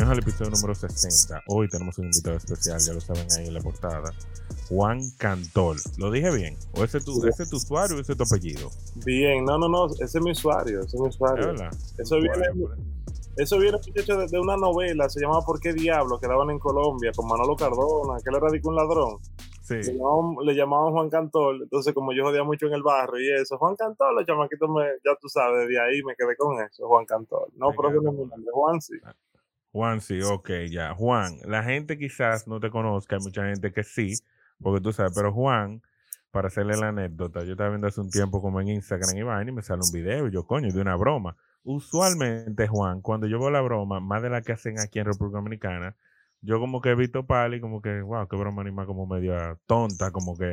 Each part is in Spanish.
Bienvenidos al episodio número 60. Hoy tenemos un invitado especial, ya lo saben ahí en la portada. Juan Cantol. ¿Lo dije bien? ¿O ese es tu usuario o ese es tu apellido? Bien, no, ese es mi usuario, ese es mi usuario. ¿Verdad? Eso viene, muchacho, de una novela, se llamaba ¿Por qué diablo? Que daban en Colombia con Manolo Cardona, que él era de un ladrón. Sí. Le llamaban Juan Cantol, entonces como yo jodía mucho en el barrio y eso, Juan Cantol, los chamaquitos ya tú sabes, de ahí me quedé con eso, Juan Cantol. No, pero eso no es mi nombre, Juan sí. Juan sí, ok, ya. Juan, la gente quizás no te conozca, hay mucha gente que sí, porque tú sabes, pero Juan, para hacerle la anécdota, yo estaba viendo hace un tiempo como en Instagram y vaina y me sale un video y yo, coño, de una broma. Usualmente, Juan, cuando yo veo la broma, más de la que hacen aquí en República Dominicana, yo como que he visto pali, como que, wow, qué broma animada como media tonta, como que,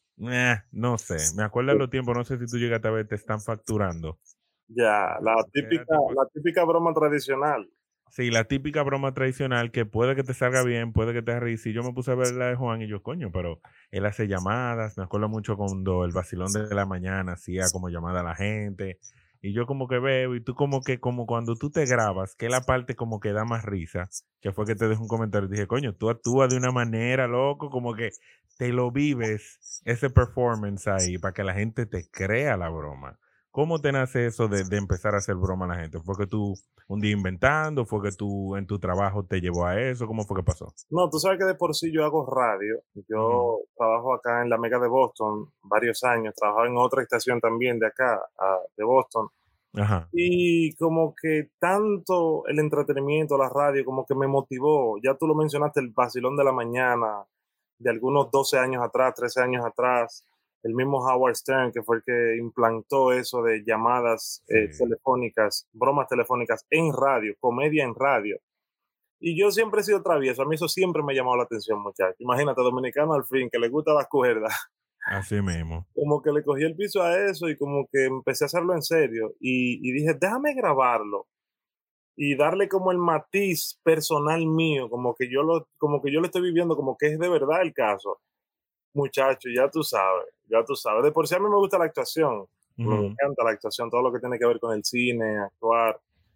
no sé, me acuerdo de los tiempos, no sé si tú llegaste a ver, te están facturando. Ya, la Que era tipo, típica broma tradicional. sí, la típica broma tradicional que puede que te salga bien, puede que te ríes. Y yo me puse a ver la de Juan y yo, coño, pero él hace llamadas. Me acuerdo mucho cuando el vacilón de la mañana hacía como llamada a la gente. Y yo como que veo, y tú como que, como cuando tú te grabas, que es la parte como que da más risa, que fue que te dejé un comentario y dije, coño, tú actúas de una manera, loco, como que te lo vives, ese performance ahí, para que la gente te crea la broma. ¿Cómo te nace eso de empezar a hacer broma a la gente? ¿Fue que tú un día inventando? ¿Fue que tú en tu trabajo te llevó a eso? ¿Cómo fue que pasó? No, tú sabes que de por sí yo hago radio. Ujú. Yo trabajo acá en la Mega de Boston varios años. Trabajaba en otra estación también de acá, de Boston. Ajá. Y como que tanto el entretenimiento, la radio, como que me motivó. Ya tú lo mencionaste, el vacilón de la mañana, de algunos 12 años atrás, 13 años atrás. El mismo Howard Stern, que fue el que implantó eso de llamadas Sí. telefónicas, bromas telefónicas en radio, comedia en radio. Y yo siempre he sido travieso, a mí eso siempre me ha llamado la atención, muchachos. Imagínate, dominicano al fin, que le gusta las cuerdas. Así mismo. Como que le cogí el piso a eso y como que empecé a hacerlo en serio. Y dije, déjame grabarlo y darle como el matiz personal mío, como que yo lo estoy viviendo, como que es de verdad el caso. Muchacho, ya tú sabes, ya tú sabes. De por sí a mí me gusta la actuación, me Ujú. encanta la actuación, todo lo que tiene que ver con el cine, actuar,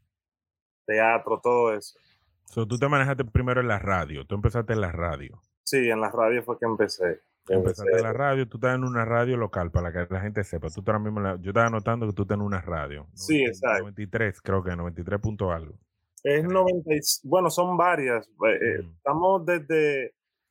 teatro, todo eso. So, tú te manejaste primero en la radio. Tú empezaste en la radio. Sí, en las radios fue que empecé. Desde Empezaste en la cero. radio. Tú estás en una radio local para que la gente sepa. Tú ahora mismo, yo estaba notando que tú estás en una radio. Sí, exacto. 93, creo que 93 punto algo. Es Creo. 90, bueno, son varias. Ujú. Estamos desde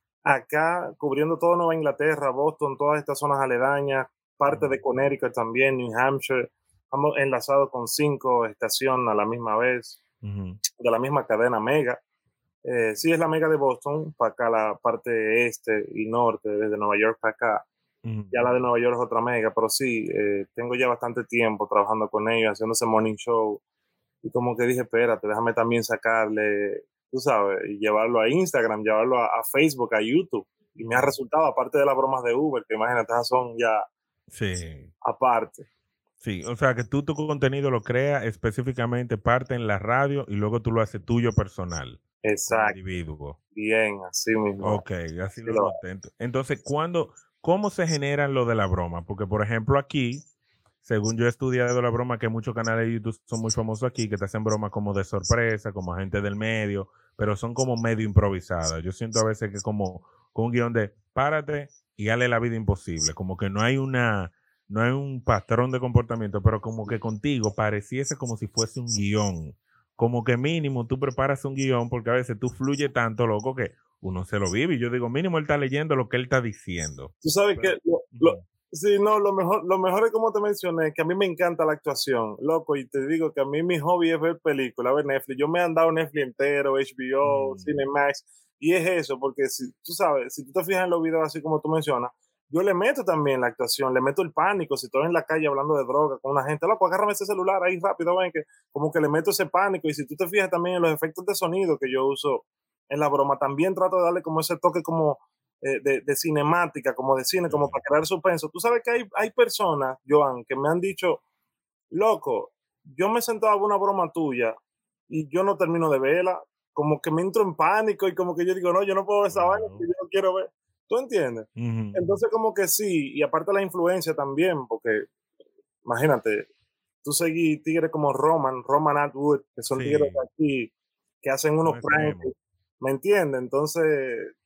acá cubriendo toda Nueva Inglaterra, Boston, todas estas zonas aledañas, parte de Ujú. Connecticut también, New Hampshire. Estamos enlazados con 5 estaciones a la misma vez, Ujú. de la misma cadena Mega. Sí, es la Mega de Boston, para acá la parte este y norte, desde Nueva York para acá. Ujú. Ya la de Nueva York es otra Mega, pero sí, tengo ya bastante tiempo trabajando con ellos, haciendo ese morning show. Y como que dije, espérate, déjame también sacarle, tú sabes, y llevarlo a Instagram, llevarlo a Facebook, a YouTube. Y me ha Ujú. resultado, aparte de las bromas de Uber, que imagínate, esas son ya Sí. aparte. Sí, o sea que tú tu contenido lo creas específicamente, parte en la radio y luego tú lo haces tuyo personal, como Exacto, individuo. bien, así mismo. Ok, así Así lo lo noté. Entonces, ¿cómo se generan lo de la broma? Porque, por ejemplo, aquí, según yo he estudiado la broma, que muchos canales de YouTube son muy famosos aquí, que te hacen bromas como de sorpresa, como agente del medio, pero son como medio improvisadas. Yo siento a veces que como con un guión de párate y hazle la vida imposible, como que no hay un patrón de comportamiento, pero como que contigo pareciese como si fuese un guión. Como que mínimo tú preparas un guión porque a veces tú fluye tanto, loco, que uno se lo vive y yo digo, mínimo él está leyendo lo que él está diciendo. Tú sabes que Pero, ujú, sí, no, lo mejor es como te mencioné, que a mí me encanta la actuación, loco, y te digo que a mí mi hobby es ver películas, ver Netflix. Yo me he andado Netflix entero, HBO, ujú, Cinemax, y es eso, porque si tú sabes, si tú te fijas en los videos así como tú mencionas, yo le meto también la actuación, le meto el pánico, si estoy en la calle hablando de droga con una gente, loco, agárrame ese celular ahí rápido, ven, que como que le meto ese pánico, y si tú te fijas también en los efectos de sonido que yo uso en la broma, también trato de darle como ese toque como de cinemática, como de cine, sí, como para crear suspenso. Tú sabes que hay personas, Joan, que me han dicho, loco, yo me sentado a ver una broma tuya y yo no termino de verla, como que me entro en pánico y como que yo digo, no, yo no puedo ver esa vaina que claro. yo no quiero ver. ¿Tú entiendes? Ujú, Entonces como que sí, y aparte la influencia también, porque imagínate, tú seguís tigres como Roman Atwood, que son tigres de sí, aquí, que hacen unos Son pranks, extremos. ¿me entiendes? Entonces,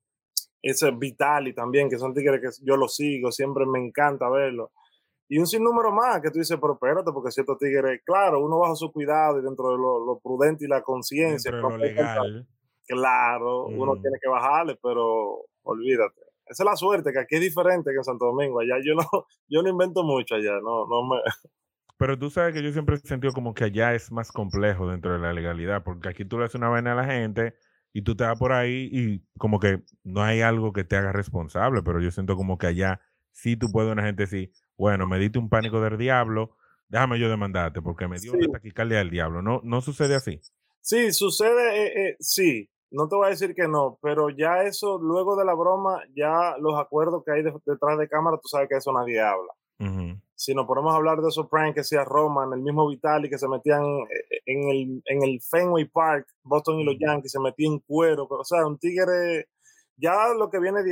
ese es Vitali también, que son tigres que yo los sigo, siempre me encanta verlo. Y un sinnúmero más que tú dices, pero espérate, porque ciertos tigres, claro, uno bajo su cuidado y dentro de lo prudente y la conciencia, Dentro de lo legal. claro, uno Mm. tiene que bajarle, pero olvídate. Esa es la suerte, que aquí es diferente que en Santo Domingo. Allá yo no, yo no invento mucho allá, no me. Pero tú sabes que yo siempre he sentido como que allá es más complejo dentro de la legalidad, porque aquí tú le haces una vaina a la gente y tú te vas por ahí y como que no hay algo que te haga responsable, pero yo siento como que allá sí tú puedes una gente decir, bueno, me diste un pánico del diablo, déjame yo demandarte porque me dio Sí, una taquicardia del diablo. No, no sucede así. sí, sucede, sí, no te voy a decir que no, pero ya eso, luego de la broma, ya los acuerdos que hay detrás de cámara, tú sabes que eso nadie habla. Ujú. Si nos ponemos a hablar de esos pranks que hacía Roma, en el mismo Vitali que se metían en el Fenway Park, Boston y los Ujú. Yankees, se metían en cuero, o sea, un tigre, ya lo que viene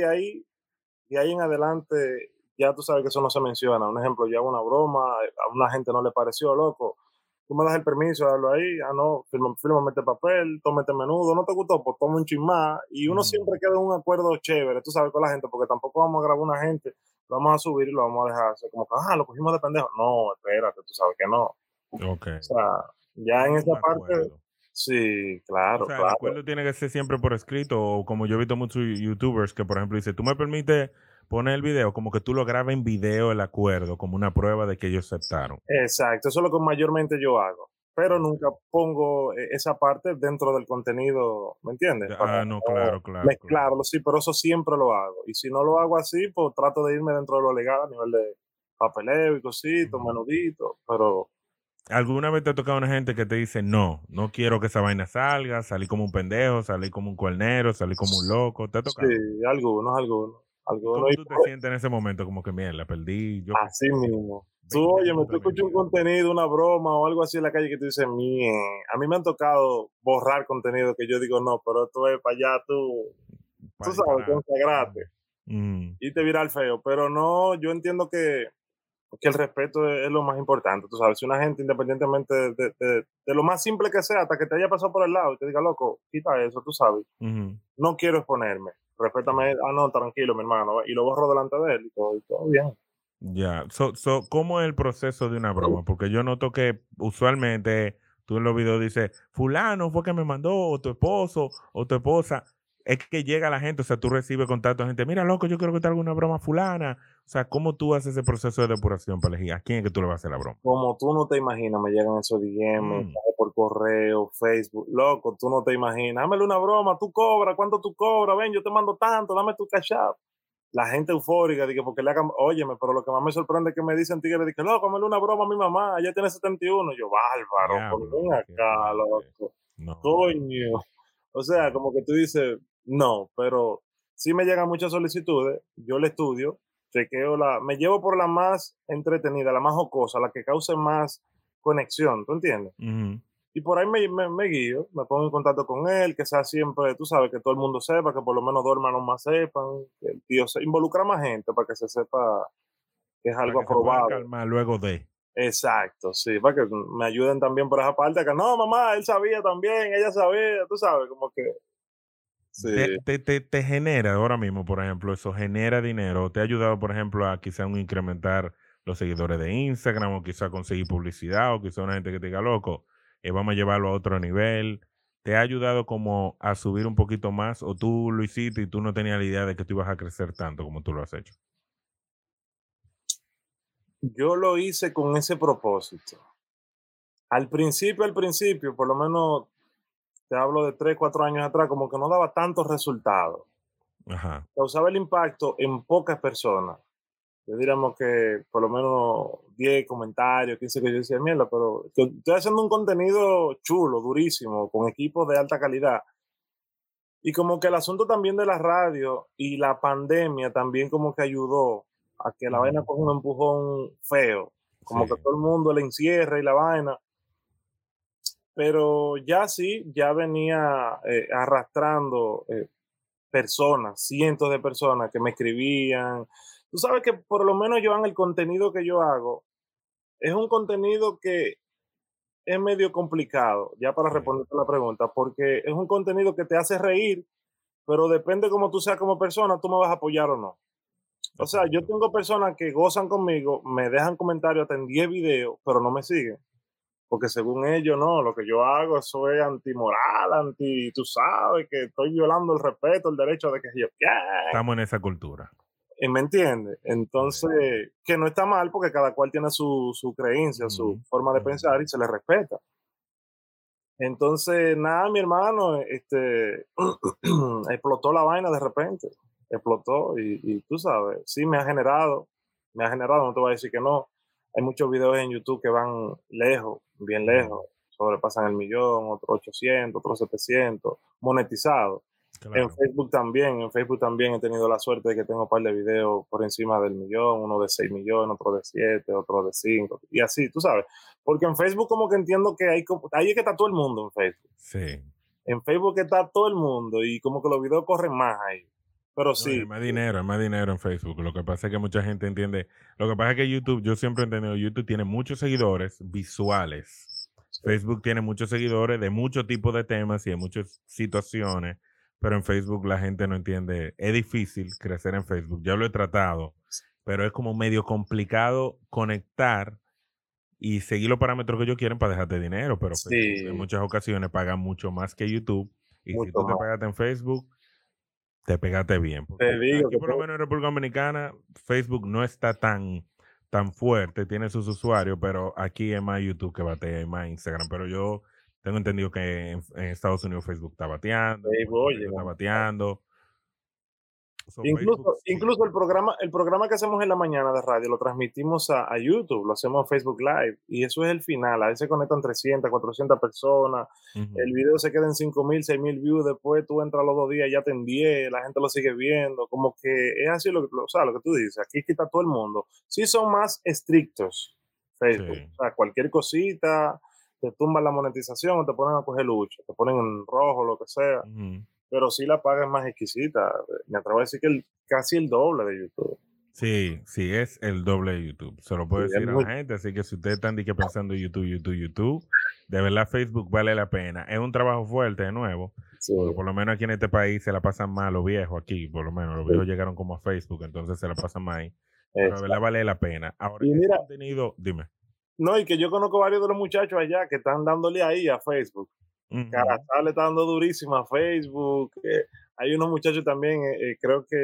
de ahí en adelante, ya tú sabes que eso no se menciona. Un ejemplo, ya una broma, a una gente no le pareció, loco. Tú me das el permiso de darlo ahí, no, fírmame este papel, tómate menudo, no te gustó, pues toma un chin más. Y uno Ujú. siempre queda en un acuerdo chévere, tú sabes, con la gente, porque tampoco vamos a grabar una gente, lo vamos a subir y lo vamos a dejar hacer como que, lo cogimos de pendejo. No, espérate, tú sabes que no. O Ok. sea, ya en Hay un esa parte, acuerdo. sí, O claro, sea, el claro. acuerdo tiene que ser siempre por escrito, o como yo he visto muchos youtubers que, por ejemplo, dice, tú me permites poner el video, como que tú lo grabas en video el acuerdo, como una prueba de que ellos aceptaron. Exacto, eso es lo que mayormente yo hago, pero Ok. nunca pongo esa parte dentro del contenido, ¿me entiendes? Para No, no claro, claro, claro. mezclarlo, sí, pero eso siempre lo hago. Y si no lo hago así, pues trato de irme dentro de lo legal a nivel de papeleo y cositos, Ujú. menuditos, pero ¿Alguna vez te ha tocado una gente que te dice, no, no quiero que esa vaina salga, salí como un pendejo, salí como un cuernero, salí como un loco? ¿Te ha sí, tocado? ¿Y algunos, cómo y tú te sientes en ese momento? Como que, mierda, perdí, yo qué así sé, mismo. Tú, 20 oye, minutos tú de mi escuchas un vida. contenido, una broma o algo así en la calle que tú dices, mie. A mí me han tocado borrar contenido que yo digo, no, pero esto es para allá, tú Para sabes, disparar. consagrate. Mm. Y te viral feo, pero no, yo entiendo que el respeto es lo más importante, tú sabes, si una gente independientemente de lo más simple que sea, hasta que te haya pasado por el lado y te diga, loco, quita eso, tú sabes, Ujú. no quiero exponerme, respétame, Claro. no, tranquilo, mi hermano, y lo borro delante de él y todo bien. Ya, ¿cómo es el proceso de una broma? Porque yo noto que usualmente tú en los videos dices, fulano fue que me mandó, o tu esposo, o tu esposa. Es que llega la gente, o sea, tú recibes contacto de gente, mira, loco, yo quiero que te haga una broma fulana. O sea, ¿cómo tú haces ese proceso de depuración para elegir a quién es que tú le vas a hacer la broma? Como tú no te imaginas, me llegan esos DM, Mm. mensajes por correo, Facebook, loco, tú no te imaginas, dámele una broma, tú cobras, ¿cuánto tú cobras? Ven, yo te mando tanto, dame tu cash app. La gente eufórica, dije, porque le hagan, óyeme, pero lo que más me sorprende es que me dicen tigres, dije, loco, hazle una broma a mi mamá, ella tiene 71. Yo, bárbaro, por ven Diablo, qué acá, fuerte. loco, No, no, coño. O sea, no. como que tú dices, no, pero sí me llegan muchas solicitudes, yo le estudio, chequeo me llevo por la más entretenida, la más jocosa, la que cause más conexión, ¿tú entiendes? Ujú. Y por ahí me guío, me pongo en contacto con él, que sea siempre, tú sabes, que todo el mundo sepa, que por lo menos dos hermanos más sepan, que el tío se involucra más gente para que se sepa que es Para algo que se puedan aprobado. calmar luego de. Exacto, sí, para que me ayuden también por esa parte, que no, mamá, él sabía también, ella sabía, tú sabes, como que, sí. Te genera ahora mismo, por ejemplo, eso genera dinero. ¿Te ha ayudado, por ejemplo, a quizá un incrementar los seguidores de Instagram o quizá conseguir publicidad o quizá una gente que te diga, loco, vamos a llevarlo a otro nivel? ¿Te ha ayudado como a subir un poquito más o tú lo hiciste y tú no tenías la idea de que tú ibas a crecer tanto como tú lo has hecho? Yo lo hice con ese propósito. Al principio, por lo menos te hablo de 3, 4 años atrás, como que no daba tantos resultados. Ajá, Causaba el impacto en pocas personas. Yo diríamos que por lo menos 10 comentarios, 15 que yo decía, mierda, pero estoy haciendo un contenido chulo, durísimo, con equipos de alta calidad. Y como que el asunto también de la radio y la pandemia también como que ayudó a que la vaina ujú, coja un empujón feo, como que sí, todo el mundo le encierra y la vaina. Pero ya sí, ya venía arrastrando personas, cientos de personas que me escribían. Tú sabes que por lo menos yo en el contenido que yo hago, es un contenido que es medio complicado, ya para Sí, responderte la pregunta, porque es un contenido que te hace reír, pero depende cómo tú seas como persona, tú me vas a apoyar o no. O sea, yo exacto. tengo personas que gozan conmigo, me dejan comentarios hasta en 10 videos, pero no me siguen. Porque según ellos, no, lo que yo hago, eso es antimoral, tú sabes que estoy violando el respeto, el derecho de que yo, ¿qué? Estamos en esa cultura. ¿Me entiendes? Sí. Entonces, que no está mal porque cada cual tiene su creencia, su Ujú, forma de ujú. pensar y se le respeta. Entonces, nada, mi hermano, explotó la vaina de repente, explotó y tú sabes, sí me ha generado, no te voy a decir que no. Hay muchos videos en YouTube que van lejos, bien Ujú. lejos, sobrepasan el millón, otros 800, otros 700, monetizados. Claro. En Facebook también he tenido la suerte de que tengo un par de videos por encima del millón, uno de 6 millones, otro de 7, otro de 5, y así, tú sabes. Porque en Facebook como que entiendo que ahí es que está todo el mundo en Facebook. Sí. En Facebook está todo el mundo y como que los videos corren más ahí. Pero No, y sí, hay más dinero en Facebook. Lo que pasa es que mucha gente entiende. Lo que pasa es que YouTube, yo siempre he entendido, YouTube tiene muchos seguidores visuales. sí, Facebook tiene muchos seguidores de muchos tipos de temas y de muchas situaciones, pero en Facebook la gente no entiende. Es difícil crecer en Facebook. Yo lo he tratado, pero es como medio complicado conectar y seguir los parámetros que ellos quieren para dejarte dinero, pero Facebook en sí, muchas ocasiones paga mucho más que YouTube. Y si mucho tú te más. pegaste en Facebook, te pegaste bien, Te porque digo aquí que por lo menos en República Dominicana Facebook no está tan fuerte, tiene sus usuarios, pero aquí es más YouTube que batea, es más Instagram, pero yo tengo entendido que en Estados Unidos Facebook está bateando, en Facebook, Puerto oye, Rico está bateando, so Facebook sí. Incluso el programa que hacemos en la mañana de radio lo transmitimos a YouTube, lo hacemos en Facebook Live y eso es el final. A veces se conectan 300, 400 personas, el Ujú, video se queda en 5,000, 6,000 views, después tú entras los 2 días, ya te en 10, la gente lo sigue viendo, como que es así o sea, lo que tú dices, aquí quita todo el mundo. Sí son más estrictos Facebook, sí, o sea, cualquier cosita, te tumban la monetización o te ponen a coger lucha, te ponen en rojo, lo que sea, ujú. pero sí la paga es más exquisita. Me atrevo a decir que casi el doble de YouTube. Sí, sí, es el doble de YouTube. Se lo Sí, puedo es decir a muy, la gente. Así que si ustedes están de que pensando YouTube, de verdad Facebook vale la pena. Es un trabajo fuerte, de nuevo, sí, porque por lo menos aquí en este país se la pasan mal los viejos aquí, por lo menos los sí, viejos llegaron como a Facebook, entonces se la pasan mal ahí. Pero de verdad exacto. vale la pena. Ahora, Y ese mira, contenido, dime. no, y que yo conozco varios de los muchachos allá que están dándole ahí a Facebook. Ujú, Carazal le está dando durísimo a Facebook. Hay unos muchachos también, creo que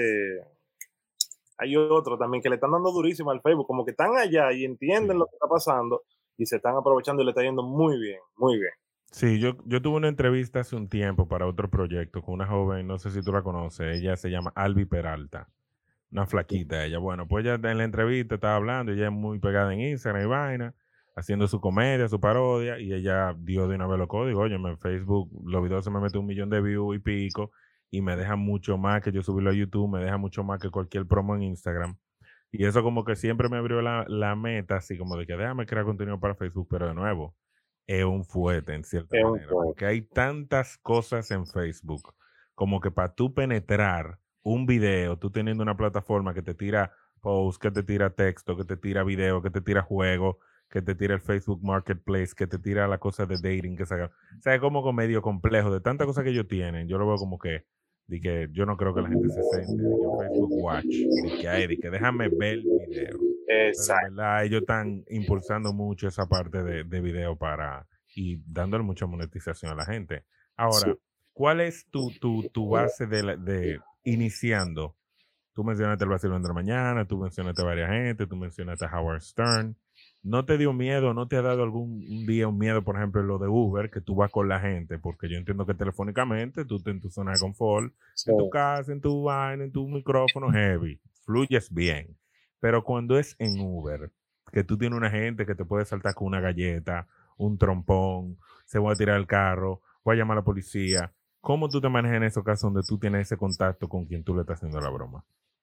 hay otro también que le están dando durísimo al Facebook, como que están allá y entienden lo sí. que está pasando y se están aprovechando y le está yendo muy bien, muy bien. Sí, yo tuve una entrevista hace un tiempo para otro proyecto con una joven, no sé si tú la conoces, ella se llama Albi Peralta. Una flaquita ella. Bueno, pues ella en la entrevista estaba hablando, ella es muy pegada en Instagram y vaina, haciendo su comedia, su parodia, y ella dio de una vez los códigos. Oye, en Facebook los videos se me meten 1 millón de views y pico, y me deja mucho más que yo subirlo a YouTube, me deja mucho más que cualquier promo en Instagram. Y eso como que siempre me abrió la meta, así como de que déjame crear contenido para Facebook, pero de nuevo, es un fuerte en cierta Es un manera, juego. porque hay tantas cosas en Facebook, como que para tú penetrar un video, tú teniendo una plataforma que te tira post, que te tira texto, que te tira video, que te tira juego, que te tira el Facebook Marketplace, que te tira la cosa de dating, que saca. O sea, es como que medio complejo, de tantas cosas que ellos tienen, yo lo veo como que, de que yo no creo que la gente se siente, de que en Facebook Watch, de que déjame ver el video. Pero en Exacto. verdad ellos están impulsando mucho esa parte de video para y dándole mucha monetización a la gente. Sí. Ahora, ¿cuál es tu base de iniciando? Tú mencionaste el vacilón de la mañana, tú mencionaste a varias gente, tú mencionaste a Howard Stern. ¿No te dio miedo, no te ha dado algún un día un miedo, por ejemplo, en lo de Uber, que tú vas con la gente? Porque yo entiendo que telefónicamente tú estás en tu zona de confort, Sí. en tu casa, en tu vaina, en tu micrófono heavy, fluyes bien. Pero cuando es en Uber, que tú tienes una gente que te puede saltar con una galleta, un trompón, se va a tirar el carro, voy a llamar a la policía. ¿Cómo tú te manejas en esos casos donde tú tienes ese contacto con quien tú le estás haciendo la broma?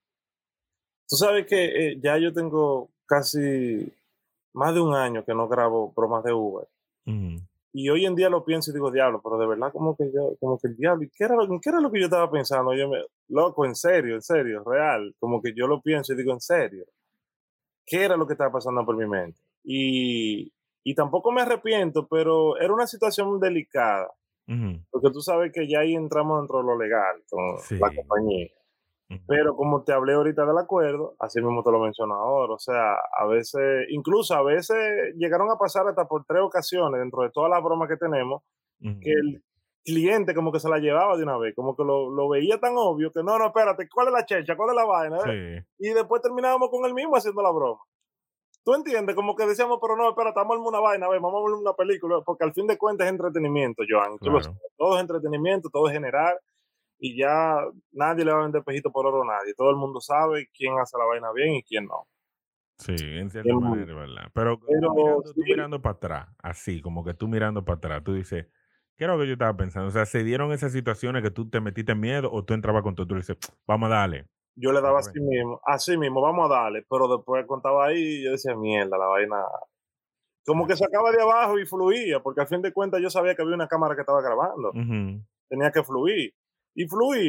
Tú sabes que ya yo tengo casi más de un año que no grabo bromas de Uber. Ujú, Y hoy en día lo pienso y digo, diablo, pero de verdad como que yo, como que el diablo, ¿y qué era lo que yo estaba pensando? Loco, en serio, real. Como que yo lo pienso y digo, en serio, ¿qué era lo que estaba pasando por mi mente? Y tampoco me arrepiento, pero era una situación delicada, Ujú. porque tú sabes que ya ahí entramos dentro de lo legal con la Sí. compañía. Ujú. Pero como te hablé ahorita del acuerdo, así mismo te lo menciono ahora. O sea, a veces, incluso a veces llegaron a pasar hasta por 3 ocasiones dentro de todas las bromas que tenemos, que Ujú. el cliente como que se la llevaba de una vez, como que lo veía tan obvio que no, no, espérate, ¿cuál es la checha? ¿Cuál es la vaina? Sí. Y después terminábamos con él mismo haciendo la broma. ¿Tú entiendes? Como que decíamos, pero no, espérate, vamos a armar una vaina, a ver, vamos a ver una película, porque al fin de cuentas es entretenimiento, Joan, y tú lo Claro. sabes. Todo es entretenimiento, todo es generar, y ya nadie le va a vender pejito por oro a nadie. Todo el mundo sabe quién hace la vaina bien y quién no. Sí, en cierta Em, manera, ¿verdad? Pero Pero tú sí, mirando para atrás, así, como que tú mirando para atrás, tú dices, ¿qué era lo que yo estaba pensando? O sea, ¿se dieron esas situaciones que tú te metiste en miedo o tú entrabas con todo, tú dices, vamos a darle? yo le daba Otra vez. así mismo, vamos a darle, pero después contaba ahí y yo decía, mierda, la vaina, como que Sí. sacaba de abajo y fluía, porque al fin de cuentas yo sabía que había una cámara que estaba grabando, Ujú. tenía que fluir, y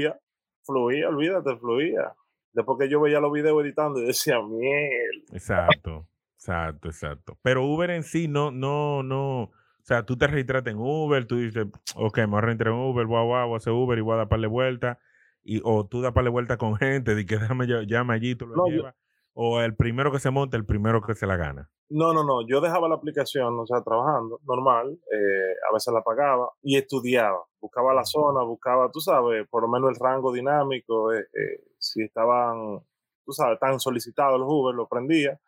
fluía, olvídate, fluía. Después que yo veía los videos editando, y decía, mierda. Exacto, exacto, exacto. Pero Uber en sí o sea, tú te registraste en Uber, tú dices, ok, me voy a registrar en Uber, voy a hacer Uber y voy a dar par de vueltas, o tú das par de vueltas con gente, de que déjame, llama allí, tú lo No, yo, llevas, o el primero que se monta, el primero que se la gana. no, yo dejaba la aplicación, o sea, trabajando, normal, a veces la pagaba y estudiaba, buscaba la Ujú. zona, buscaba, tú sabes, por lo menos el rango dinámico, si estaban, tú sabes, tan solicitados los Uber, lo prendía.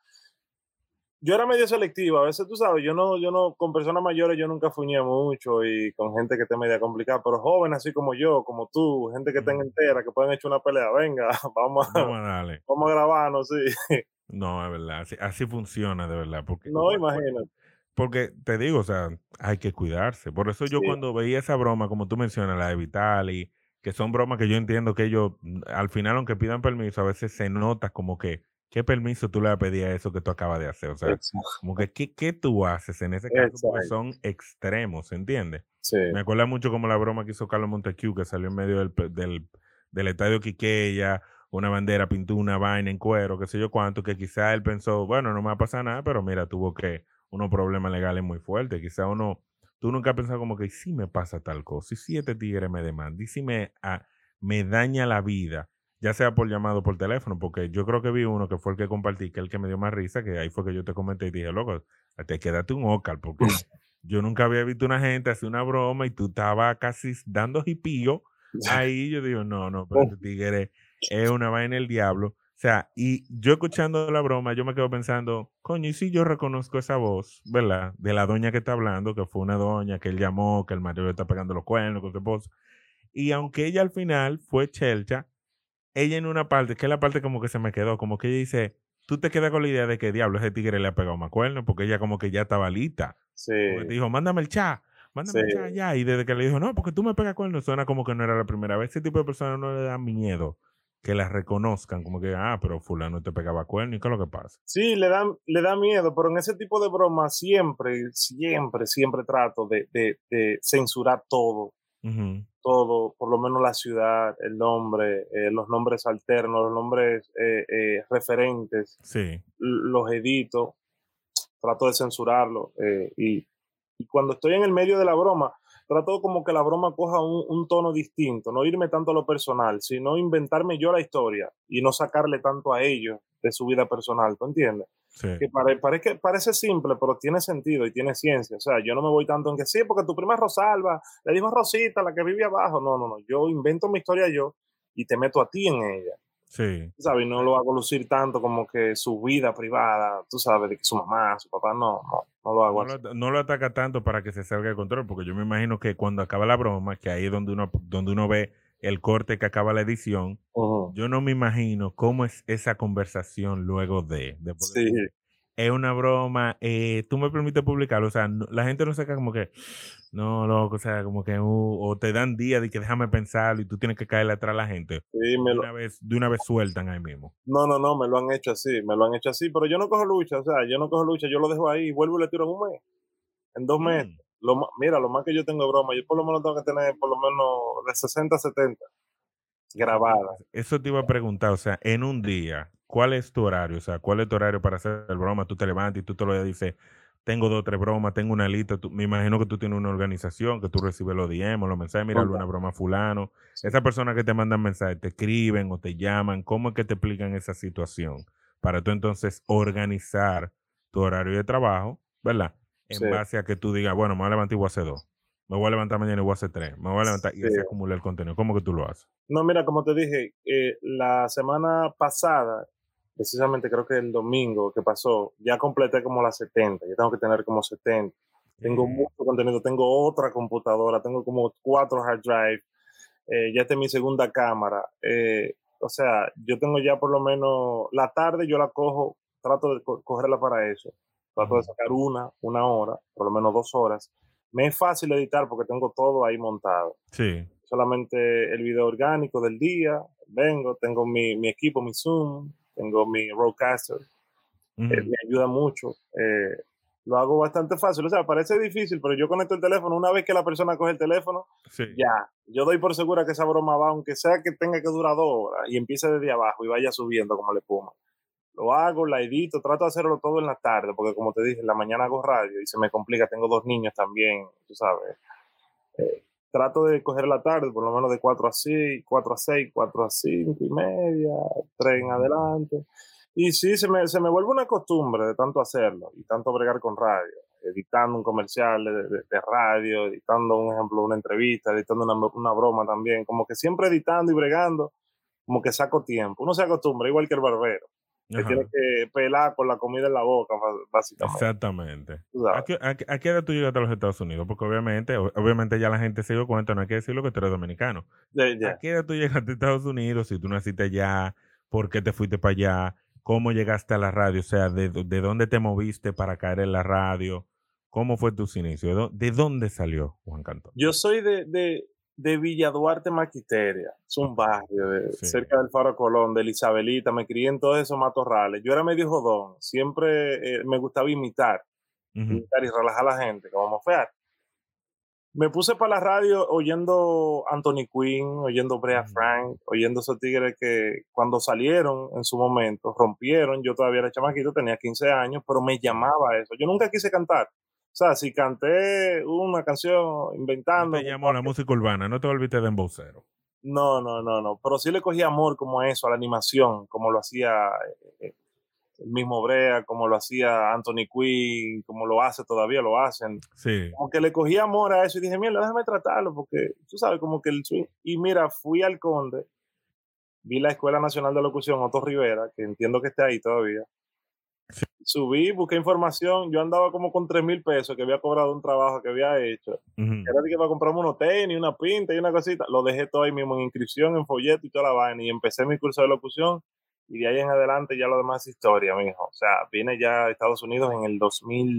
Yo era medio selectivo, a veces tú sabes, yo no, con personas mayores yo nunca fuñé mucho y con gente que esté media complicada, pero jóvenes así como yo, como tú, gente que tenga Ujú. entera, que pueden echar una pelea, venga, Vamos a darle. vamos a grabarnos, sí. No, es verdad, así funciona de verdad, porque No, imagínate, porque te digo, o sea, hay que cuidarse. Por eso yo sí, cuando veía esa broma, como tú mencionas, la de Vitali, que son bromas que yo entiendo que ellos, al final, aunque pidan permiso, a veces se nota como que, ¿qué permiso tú le vas a pedir a eso que tú acabas de hacer? O sea, exacto, como que, ¿qué tú haces en ese caso? Porque exacto, son extremos, ¿entiendes? sí, Me acuerda mucho como la broma que hizo Carlos Montecchio, que salió en medio del estadio Quiqueya, una bandera, pintó una vaina en cuero, qué sé yo cuánto, que quizá él pensó, bueno, no me va a pasar nada, pero mira, tuvo que unos problemas legales muy fuertes. Quizá tú nunca has pensado como que "¿Y si me pasa tal cosa, y si este tigre me demanda, y si me daña la vida, ya sea por llamado o por teléfono, porque yo creo que vi uno que fue el que compartí, que es el que me dio más risa, que ahí fue que yo te comenté y dije, loco, te quédate un Oscar, porque yo nunca había visto una gente hacer una broma y tú estabas casi dando jipío. Ahí yo digo, no, pero este tigre es una vaina del diablo. O sea, y yo escuchando la broma, yo me quedo pensando, coño, y si yo reconozco esa voz, ¿verdad? De la doña que está hablando, que fue una doña que él llamó, que el marido le está pegando los cuernos con su esposo. Y aunque ella al final fue chelcha, ella en una parte, que es la parte como que se me quedó, como que ella dice, tú te quedas con la idea de que diablo, ese tigre le ha pegado más cuernos, porque ella como que ya estaba lista. sí, Porque te dijo, sí. mándame el chat ya. Y desde que le dijo, no, porque tú me pegas cuernos, suena como que no era la primera vez. Ese tipo de personas no le da miedo que las reconozcan, como que, pero fulano te pegaba cuernos, ¿y qué es lo que pasa? Sí, le da miedo, pero en ese tipo de bromas siempre trato de censurar todo, Ujú. todo, por lo menos la ciudad, el nombre, los nombres alternos, los nombres referentes, Sí, los edito, trato de censurarlo. Y cuando estoy en el medio de la broma, trato como que la broma coja un tono distinto, no irme tanto a lo personal, sino inventarme yo la historia y no sacarle tanto a ellos de su vida personal, ¿tú entiendes? sí. Que parece simple, pero tiene sentido y tiene ciencia. O sea, yo no me voy tanto en que sí, porque tu prima es Rosalba, le dijo a Rosita, la que vive abajo. No. Yo invento mi historia yo y te meto a ti en ella. Sí. ¿Sabes? No lo hago lucir tanto como que su vida privada, tú sabes, de que su mamá, su papá, no lo hago así. No lo ataca tanto para que se salga de control, porque yo me imagino que cuando acaba la broma, que ahí es donde uno ve el corte que acaba la edición, Ujú. yo no me imagino cómo es esa conversación luego después que Sí, tú dices, es una broma, tú me permites publicarlo, o sea, la gente no saca como que, no, loco, o sea, como que, o te dan días de que déjame pensarlo y tú tienes que caerle atrás a la gente, sí, o de una vez sueltan ahí mismo. no, me lo han hecho así, pero yo no cojo lucha, o sea, yo no cojo lucha, yo lo dejo ahí y vuelvo y le tiro en un mes, en 2 meses. Mm. Mira, lo más que yo tengo de broma, yo por lo menos tengo que tener por lo menos de 60 a 70 grabadas. Eso te iba a preguntar, o sea, en un día, ¿cuál es tu horario? O sea, ¿cuál es tu horario para hacer el broma? Tú te levantas y tú te lo dices, tengo 2 o 3 bromas, tengo una lista. Me imagino que tú tienes una organización, que tú recibes los DM o los mensajes, mira, una broma a fulano. Sí. Esas personas que te mandan mensajes, te escriben o te llaman, ¿cómo es que te explican esa situación? Para tú entonces organizar tu horario de trabajo, ¿verdad? En Sí, base a que tú digas, bueno, me voy a levantar y voy a hacer 2. Me voy a levantar mañana y voy a hacer 3. Me voy a levantar y sí. así acumular el contenido. ¿Cómo que tú lo haces? No, mira, como te dije, la semana pasada, precisamente creo que el domingo que pasó, ya completé como las 70. Yo tengo que tener como 70. Tengo mucho contenido, tengo otra computadora, tengo como 4 hard drive, ya esta es mi segunda cámara. O sea, yo tengo ya por lo menos la tarde, yo la cojo, trato de cogerla para eso. Trato de sacar una hora, por lo menos 2 horas. Me es fácil editar porque tengo todo ahí montado. Sí. Solamente el video orgánico del día, tengo mi equipo, mi Zoom, tengo mi Rodecaster, me ayuda mucho. Lo hago bastante fácil, o sea, parece difícil, pero yo conecto el teléfono, una vez que la persona coge el teléfono, Sí. ya, yo doy por segura que esa broma va, aunque sea que tenga que durar 2 horas, y empiece desde abajo y vaya subiendo como la espuma. Lo hago, la edito, trato de hacerlo todo en la tarde, porque como te dije, en la mañana hago radio y se me complica, tengo 2 niños también, tú sabes. Trato de coger la tarde, por lo menos de 4 a 6, 4 a 6, 4 a 5 y media, 3 en adelante. Y sí, se me vuelve una costumbre de tanto hacerlo y tanto bregar con radio, editando un comercial de radio, editando, un ejemplo, una entrevista, editando una broma también, como que siempre editando y bregando, como que saco tiempo. Uno se acostumbra, igual que el barbero, que tiene Ajá. que pelar con la comida en la boca, básicamente. Exactamente. Tú ¿A sabes. qué edad tú llegaste a los Estados Unidos? Porque obviamente ya la gente se dio cuenta, no hay que decirlo que tú eres dominicano. ¿A Ya. qué edad tú llegaste a Estados Unidos? Si tú naciste allá, ¿por qué te fuiste para allá? ¿Cómo llegaste a la radio? O sea, ¿de dónde te moviste para caer en la radio? ¿Cómo fue tus inicios? ¿De dónde salió Juan Cantón? Yo soy de Villa Duarte Maquiteria, es un barrio Sí. cerca del Faro Colón, de Isabelita, me crié en todos esos matorrales. Yo era medio jodón, siempre me gustaba imitar y relajar a la gente, como mofear. Me puse para la radio oyendo Anthony Quinn, oyendo Brea Frank, oyendo esos tigres que cuando salieron en su momento rompieron. Yo todavía era chamaquito, tenía 15 años, pero me llamaba eso. Yo nunca quise cantar. O sea, si canté una canción No inventando, te llamó la música urbana, no te volviste de embocero. no. Pero sí le cogí amor como a eso, a la animación, como lo hacía el mismo Brea, como lo hacía Anthony Quinn, como lo hace, todavía lo hacen. Sí. Como que le cogí amor a eso y dije, mira, déjame tratarlo, porque tú sabes, como que el swing. Y mira, fui al Conde, vi la Escuela Nacional de Locución, Otto Rivera, que entiendo que esté ahí todavía. Subí, busqué información, yo andaba como con 3,000 pesos que había cobrado un trabajo que había hecho. Era de que para comprarme unos tenis, una pinta y una cosita. Lo dejé todo ahí mismo en inscripción, en folleto y toda la vaina. Y empecé mi curso de locución. Y de ahí en adelante ya lo demás es historia, mijo. O sea, vine ya a Estados Unidos en el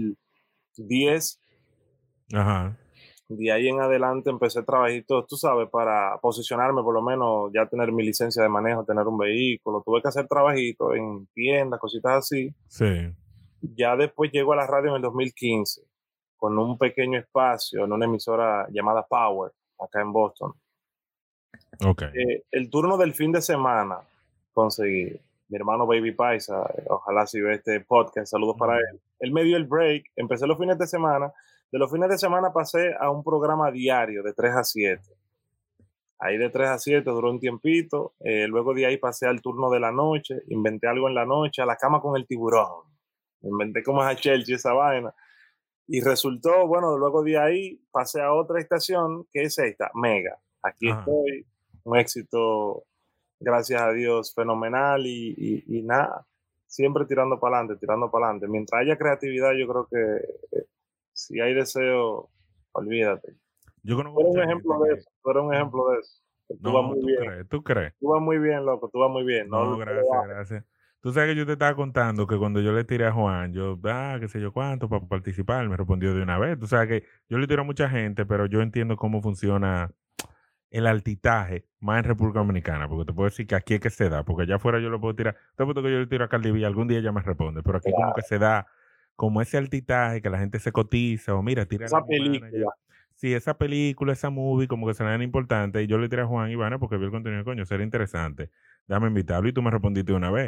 2010. Ajá. De ahí en adelante empecé trabajitos, tú sabes, para posicionarme, por lo menos ya tener mi licencia de manejo, tener un vehículo. Tuve que hacer trabajitos en tiendas, cositas así. Sí. Ya después llego a la radio en el 2015 con un pequeño espacio en una emisora llamada Power, acá en Boston. Ok. El turno del fin de semana conseguí. Mi hermano Baby Paisa, ojalá si ve este podcast, saludos para él. Él me dio el break, empecé los fines de semana. De los fines de semana pasé a un programa diario de 3 a 7. Ahí de 3 a 7 duró un tiempito. Luego de ahí pasé al turno de la noche, inventé algo en la noche, a la cama con el tiburón. Inventé como es a Chelsea esa vaina. Y resultó, bueno, luego de ahí pasé a otra estación, que es esta, Mega. Aquí Ajá. estoy, un éxito, gracias a Dios, fenomenal y nada, siempre tirando para adelante, tirando para adelante. Mientras haya creatividad, yo creo que si hay deseo, olvídate. Yo Tú conozco eres un mucha gente ejemplo de que... eso, tú eres un ejemplo de eso. Que tú vas No, muy tú bien, crees, tú crees. tú vas muy bien, loco, tú vas muy bien. No, No, no lo gracias, bajes. gracias. Tú sabes que yo te estaba contando que cuando yo le tiré a Juan, qué sé yo cuánto, para participar, me respondió de una vez. Tú sabes que yo le tiro a mucha gente, pero yo entiendo cómo funciona el altitaje más en República Dominicana, porque te puedo decir que aquí es que se da, porque allá afuera yo lo puedo tirar. Te puesto que yo le tiro a Cardi B, algún día ella me responde, pero aquí como que se da como ese altitaje, que la gente se cotiza, o mira, tírale a Esa mi manager. película. Sí, esa película, esa movie, como que se la dan importante. Y yo le tiré a Juan Ivana porque vi el contenido, coño, sería interesante. Déjame invitarlo y tú me respondiste una vez.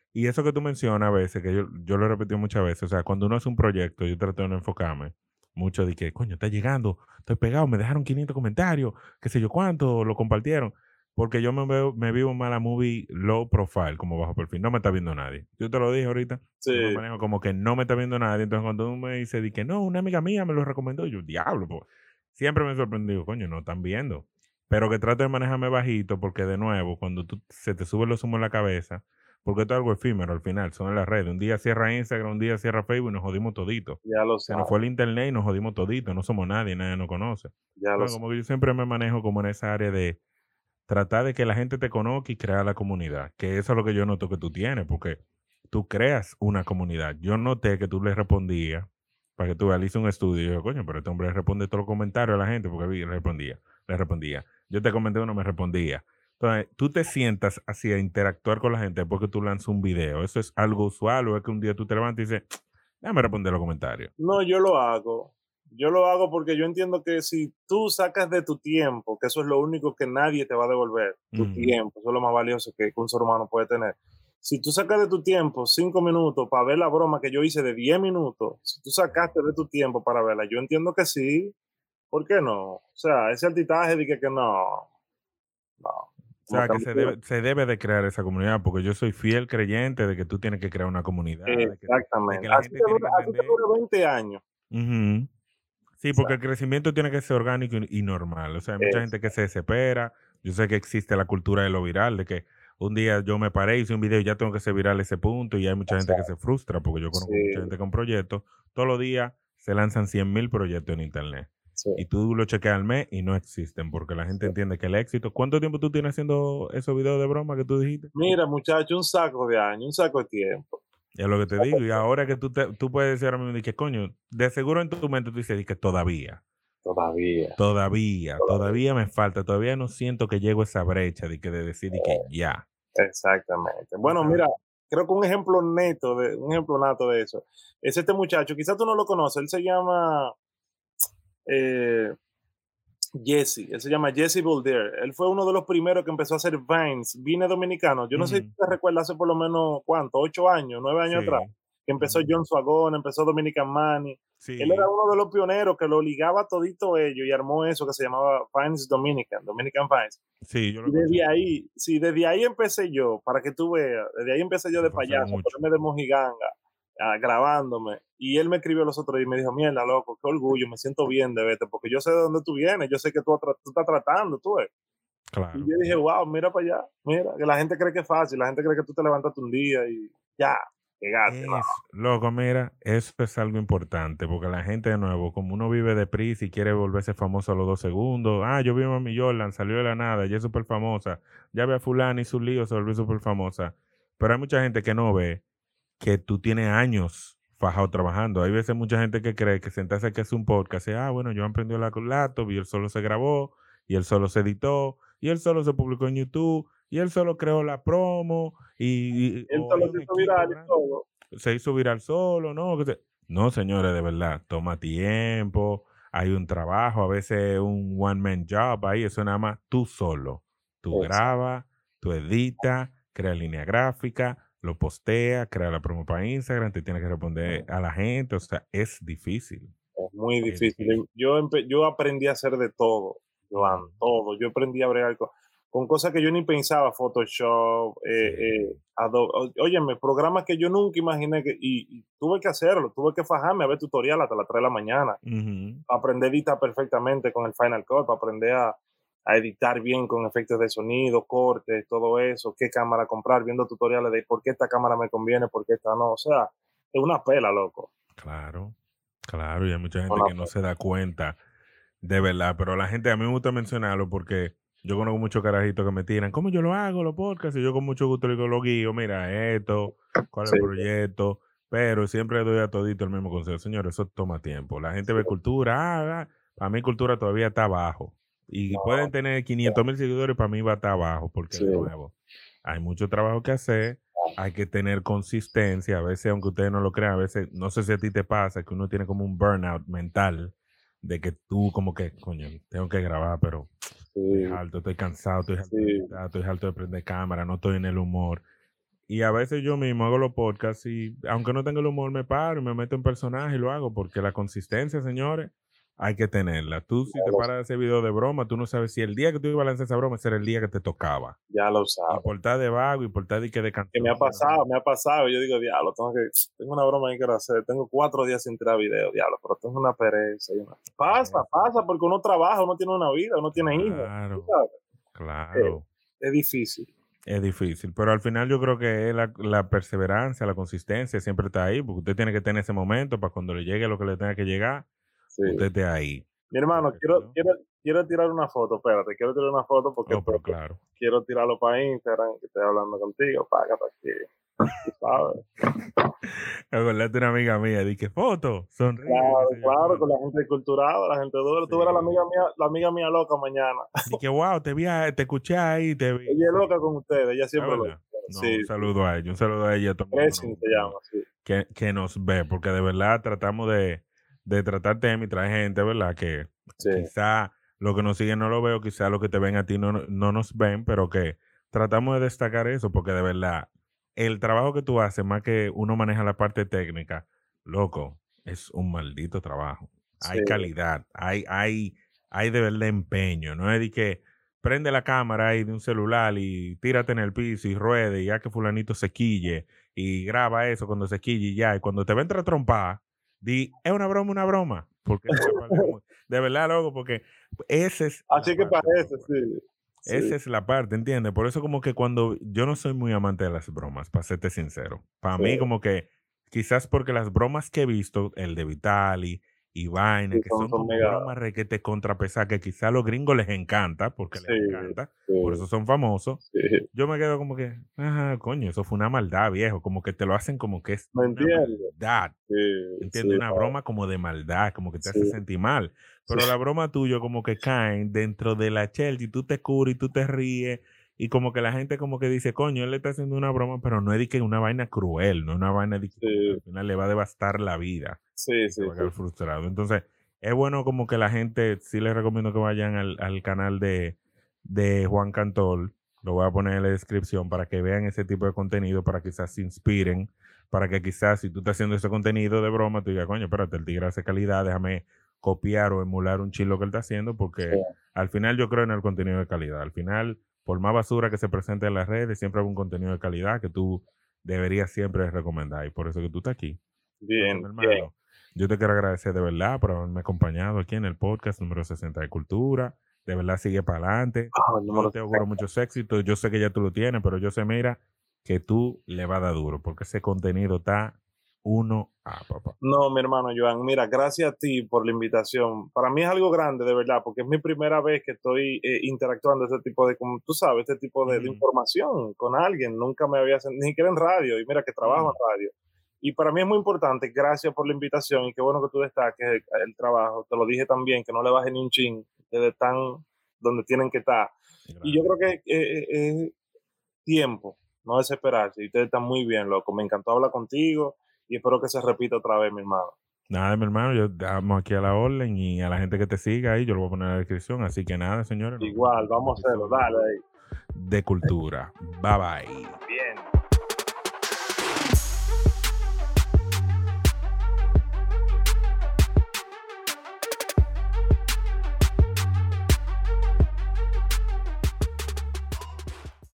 Y eso que tú mencionas a veces, que yo lo he repetido muchas veces, o sea, cuando uno hace un proyecto, yo trato de no enfocarme mucho de que, coño, está llegando, estoy pegado, me dejaron 500 comentarios, qué sé yo cuánto, lo compartieron. Porque yo me vivo más la movie low profile, como bajo perfil. No me está viendo nadie. Yo te lo dije ahorita. Sí, Yo me manejo como que no me está viendo nadie. Entonces, cuando uno me dice de que no, una amiga mía me lo recomendó, yo, diablo, pues. Siempre me he sorprendido, coño, no están viendo. Pero que trato de manejarme bajito, porque de nuevo, cuando se te sube los humos en la cabeza, porque esto es algo efímero al final, son en las redes. Un día cierra Instagram, un día cierra Facebook y nos jodimos todito. ya lo Se nos sabes, fue el internet y nos jodimos todito. No somos nadie nos conoce. ya lo Entonces, sabes. como que yo siempre me manejo como en esa área de tratar de que la gente te conozca y crear la comunidad, que eso es lo que yo noto que tú tienes, porque tú creas una comunidad. Yo noté que tú le respondías, para que tú realices un estudio, y yo, coño, pero este hombre le responde todos los comentarios a la gente, porque le respondía. Yo te comenté uno, me respondía. Entonces, tú te sientas así a interactuar con la gente porque tú lanzas un video. ¿Eso es algo usual o es que un día tú te levantas y dices, déjame responder los comentarios? No, yo lo hago. Yo lo hago porque yo entiendo que si tú sacas de tu tiempo, que eso es lo único que nadie te va a devolver, tu Ujú. tiempo, eso es lo más valioso que un ser humano puede tener. Si tú sacas de tu tiempo 5 minutos para ver la broma que yo hice de 10 minutos, si tú sacaste de tu tiempo para verla, yo entiendo que sí, ¿por qué no? O sea, ese altitaje de que no, no, O como sea, que que no quiero. se debe de crear esa comunidad, porque yo soy fiel creyente de que tú tienes que crear una comunidad, de que Exactamente. la gente tiene que Así te entender. dura 20 años. Ujú. Sí, porque el Exacto. crecimiento tiene que ser orgánico y normal. O sea, hay mucha gente que se desespera. Yo sé que existe la cultura de lo viral, de que un día yo me paré, hice un video y ya tengo que ser viral a ese punto, y hay mucha gente que Exacto. se frustra, porque yo conozco mucha Sí, gente con proyectos. Todos los días se lanzan 100,000 proyectos en internet. sí, Y tú lo chequeas al mes y no existen, porque la gente sí. entiende que el éxito. ¿Cuánto tiempo tú tienes haciendo esos videos de broma que tú dijiste? Mira, muchacho, un saco de años, un saco de tiempo. Es lo que te digo. Y ahora que tú puedes decir ahora mismo, de que coño, de seguro en tu mente tú dices de que todavía, Todavía, todavía. todavía me falta, todavía no siento que llego a esa brecha de decir de que ya. Exactamente. Tú Bueno, sabes. mira, creo que un ejemplo nato de eso, es este muchacho, quizás tú no lo conoces, él se llama eh, Jesse, él se llama Jesse Bolder. Él fue uno de los primeros que empezó a hacer Vine dominicano. Yo no sé si Ujú. te recuerdas hace por lo menos, ¿cuánto? 8 años, 9 años atrás, Sí. que empezó Ujú. John Suagón, empezó Dominican Money. Él era Sí. uno de los pioneros que lo ligaba todito ello y armó eso que se llamaba Vines Dominican, Dominican Vines. Sí, yo lo Y desde escuché. ahí, sí, desde ahí empecé yo, para que tú veas, desde ahí empecé yo Eso de fue hace payaso, a mucho. ponerme de mojiganga, grabándome. Y él me escribió los otros días y me dijo, mierda, loco, qué orgullo, me siento bien de verte, porque yo sé de dónde tú vienes, yo sé que tú estás tratando, tú ves. Y Claro. yo dije, wow, mira para allá, mira, que la gente cree que es fácil, la gente cree que tú te levantaste un día y ya, llegaste, ¿no? Es, loco, mira, eso es algo importante, porque la gente de nuevo, como uno vive deprisa y quiere volverse famoso a los 2 segundos, yo vi a Mami Jordan, salió de la nada, ya es súper famosa, ya ve a fulana y su lío se volvió súper famosa, pero hay mucha gente que no ve que tú tienes años fajado trabajando. Hay veces mucha gente que cree que sentarse aquí a hacer un podcast, bueno, yo aprendí la laptop y él solo se grabó, y él solo se editó, y él solo se publicó en YouTube, y él solo creó la promo, Él o todo hay lo un que hizo equipo viral y grande, todo. se hizo viral solo, ¿no? No, señores, de verdad, toma tiempo, hay un trabajo, a veces un one man job ahí, eso nada más tú solo. Tú Exacto, grabas, tú editas, creas línea gráfica, lo posteas, creas la promo para Instagram, te tienes que responder a la gente, o sea, es difícil, es muy es difícil. difícil. Yo aprendí a hacer de todo, Ujú. Joan, todo. Yo aprendí a bregar con cosas que yo ni pensaba, Photoshop, Sí. Adobe, óyeme, programas que yo nunca imaginé y tuve que hacerlo, tuve que fajarme a ver tutorial hasta las 3 de la mañana, Ujú. para aprender a editar perfectamente con el Final Cut, para aprender a editar bien con efectos de sonido, cortes, todo eso, qué cámara comprar, viendo tutoriales de por qué esta cámara me conviene, por qué esta no, o sea, es una pela, loco, Claro, claro, y hay mucha gente una que no pela. se da cuenta. De verdad, pero la gente, a mí me gusta mencionarlo porque yo conozco muchos carajitos que me tiran, ¿cómo yo lo hago, los podcasts? Y yo con mucho gusto le digo, lo guío, mira esto, cuál es Sí, el proyecto, pero siempre le doy a todito el mismo consejo. Señores, eso toma tiempo. La gente sí, ve cultura, para mí cultura todavía está abajo. Y pueden no, tener 500,000 seguidores, para mí va a estar abajo, porque sí, de nuevo, hay mucho trabajo que hacer, hay que tener consistencia, a veces, aunque ustedes no lo crean, a veces, no sé si a ti te pasa, que uno tiene como un burnout mental de que tú como que, coño, tengo que grabar, pero estoy sí, harto, estoy cansado, estoy harto de sí, editar, estoy harto de prender cámara, no estoy en el humor. Y a veces yo mismo hago los podcasts y aunque no tenga el humor me paro y me meto en personaje y lo hago porque la consistencia, señores, hay que tenerla. Tú si te paras de ese video de broma, tú no sabes si el día que tú ibas a lanzar esa broma ese era el día que te tocaba. Ya lo Y sabes. por estar de vago y por estar de que de Que canción. me ha pasado. Yo digo, diablo, tengo una broma que quiero hacer. Tengo 4 días sin tirar video, diablo, pero tengo una pereza. Pasa, porque uno trabaja, uno tiene una vida, uno tiene hijos. ¿Tú sabes? Claro. Es difícil. Es difícil, pero al final yo creo que es la perseverancia, la consistencia siempre está ahí, porque usted tiene que tener ese momento para cuando le llegue lo que le tenga que llegar, Sí. usted esté ahí. Mi hermano, quiero tirar una foto, espérate, quiero tirar una foto porque pero claro. Quiero tirarlo para Instagram, que estoy hablando contigo, para aquí. ¿Tú sabes? Acordaste una amiga mía, dije, foto, sonríe. Claro, con la gente culturada, la gente dura. Sí. Tú verás la amiga mía loca mañana. Dije, wow, te escuché ahí, te vi. Ella es loca con ustedes, ella siempre loca. No, sí, un saludo a ella, a todo el mundo se llama, sí. que nos ve, porque de verdad tratamos de tratar temas y traer gente, ¿verdad? Que quizá lo que nos siguen no lo veo, quizá lo que te ven a ti no nos ven, pero que tratamos de destacar eso, porque de verdad, el trabajo que tú haces, más que uno maneja la parte técnica, loco, es un maldito trabajo. Sí. Hay calidad, hay de verdad empeño, no es de que prende la cámara ahí de un celular y tírate en el piso y ruede y ya que fulanito se quille y graba eso cuando se quille y ya, y cuando te va a entrar trompada, di, es una broma, porque de verdad, loco, porque ese es... Así que parece, sí. Esa es la parte, ¿entiendes? Por eso como que cuando yo no soy muy amante de las bromas, para serte sincero. Para mí como que quizás porque las bromas que he visto, el de Vitali y vaina, que son como bromas requete contrapesadas, que quizás a los gringos les encanta, porque les encanta, por eso son famosos. Yo me quedo como que, ajá, coño, eso fue una maldad, viejo, como que te lo hacen como que es una maldad. ¿Entiendes? Una broma como de maldad, como que te hace sentir mal. Pero la broma tuya como que caen dentro de la Chelsea y tú te curas y tú te ríes y como que la gente como que dice, coño, él le está haciendo una broma, pero no es de que una vaina cruel, no es una vaina de que al final le va a devastar la vida. Se va a quedar frustrado. Entonces, es bueno como que la gente, sí les recomiendo que vayan al canal de Juan Cantor, lo voy a poner en la descripción para que vean ese tipo de contenido, para que quizás se inspiren, para que quizás si tú estás haciendo ese contenido de broma, tú digas, coño, espérate, el tigre hace calidad, déjame copiar o emular un chilo que él está haciendo, porque al final yo creo en el contenido de calidad. Al final, por más basura que se presente en las redes, siempre hay un contenido de calidad que tú deberías siempre recomendar, y por eso que tú estás aquí. Bien, entonces, hermano, yo te quiero agradecer de verdad por haberme acompañado aquí en el podcast número 60 de Cultura. De verdad, sigue para adelante. Yo te auguro muchos éxitos. Yo sé que ya tú lo tienes, pero yo sé, mira, que tú le vas a dar duro, porque ese contenido está 1A, papá. No, mi hermano Joan, mira, gracias a ti por la invitación. Para mí es algo grande, de verdad, porque es mi primera vez que estoy interactuando este tipo de, como tú sabes, este tipo de información con alguien. Nunca me había sentido, ni siquiera en radio, y mira que trabajo en radio. Y para mí es muy importante, gracias por la invitación y qué bueno que tú destaques el trabajo. Te lo dije también, que no le baje ni un chin, que están donde tienen que estar. Gracias. Y yo creo que es tiempo, no desesperarse. Y ustedes están muy bien, loco. Me encantó hablar contigo y espero que se repita otra vez, mi hermano. Nada, mi hermano, yo damos aquí a la orden y a la gente que te siga ahí, yo lo voy a poner en la descripción. Así que nada, señores. Igual, vamos a hacerlo, dale ahí. De Cultura. Bye bye. Bien.